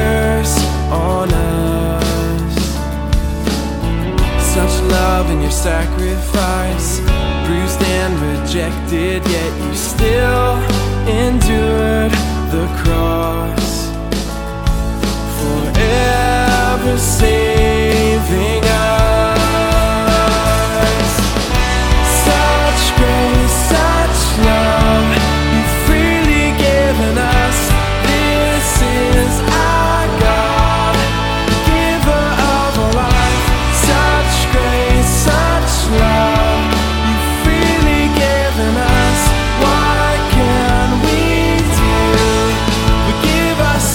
curse on us. Such love in your sacrifice, bruised and rejected, yet you still endured the cross. Forever saved.